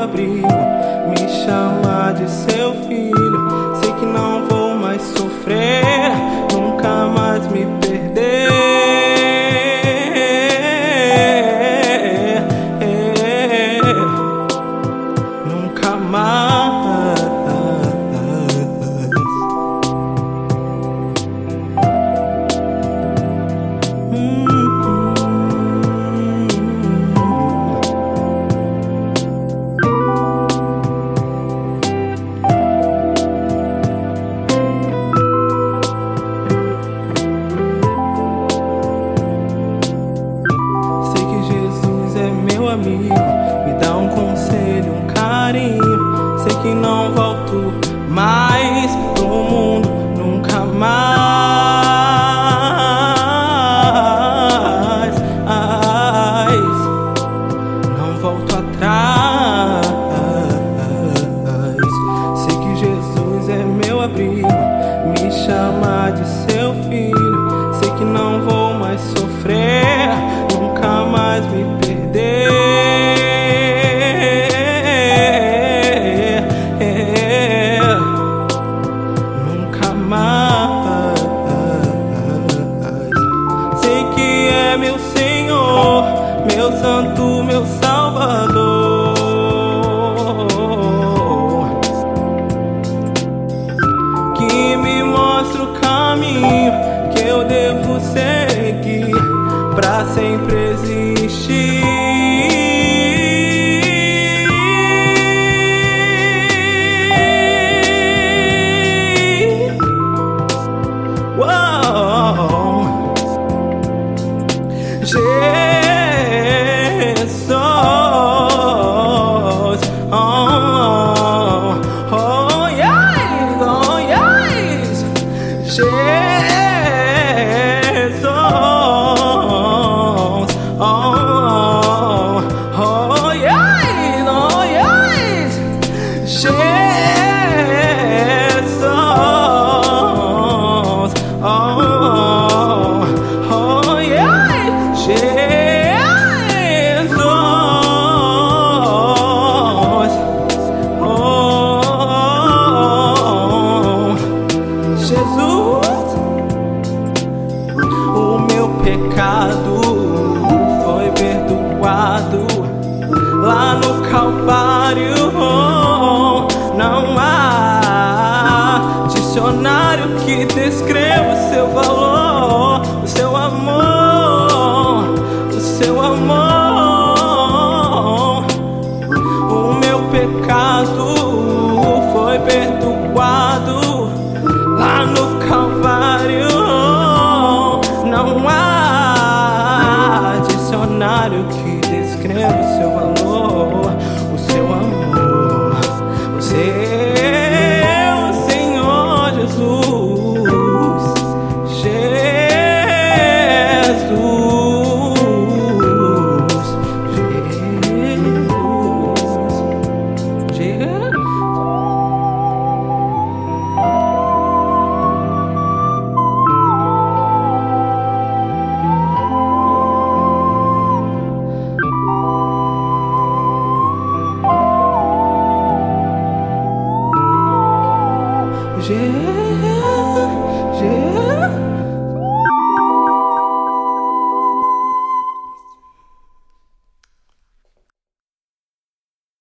abrigo, me chama de seu filho. Sei que não vou mais sofrer, nunca mais me perder. Nunca mais. Meu amigo, me dá um conselho, um carinho. Sei que não volto mais pro mundo, nunca mais. Não volto atrás. Sei que Jesus é meu abrigo, me chama de seu filho. Sei que não vou mais sofrer, nunca mais me perder. Nunca mais. Sei que é meu Senhor, meu Santo, meu Salvador, que me mostra o caminho que eu devo seguir pra sempre existir. Jesus, yes, Jesus, yes, Jesus, o meu pecado foi perdoado lá no Calvário. Não há dicionário que descreva o seu valor, o seu amor, o seu amor. O meu pecado foi perdoado lá no Calvário. Não há dicionário que descreva o seu valor, o seu amor, o seu Senhor Jesus, Jesus. Jesus.